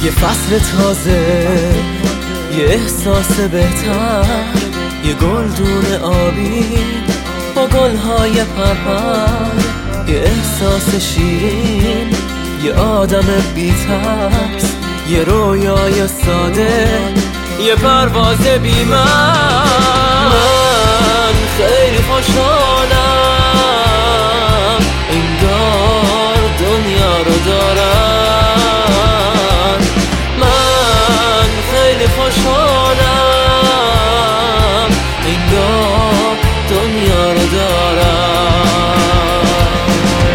یه فصل تازه، یه احساس بهتر، یه گلدون آبی با گلهای پرپر، یه احساس شیرین، یه آدم بی ترس، یه رویای ساده، یه پرواز بی من خیلی خوشحالم، انگار دنیا رو دارم. من خیلی خوشحالم، انگار دنیا رو دارم.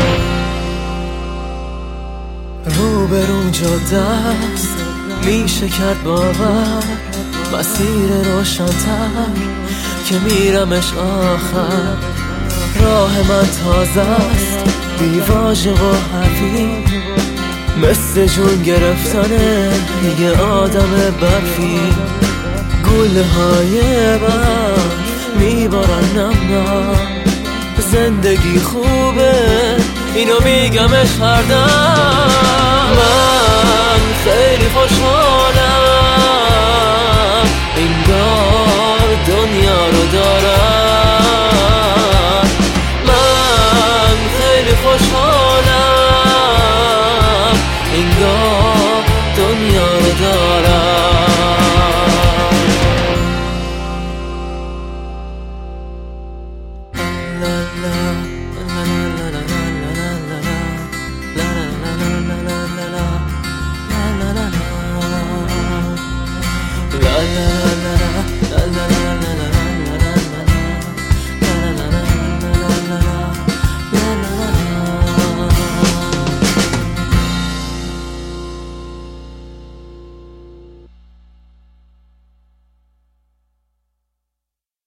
روبرون جاده است، میشه کرد باور، مسیر روشن‌تر که میرمش آخر. راه من تازه است، بی واژه و حرفی، مثل جون گرفتن یه آدم برفی. گل‌های برف میبارن نم نم، زندگی خوبه اینو میگمش هر دم. من خیلی خوشحالم،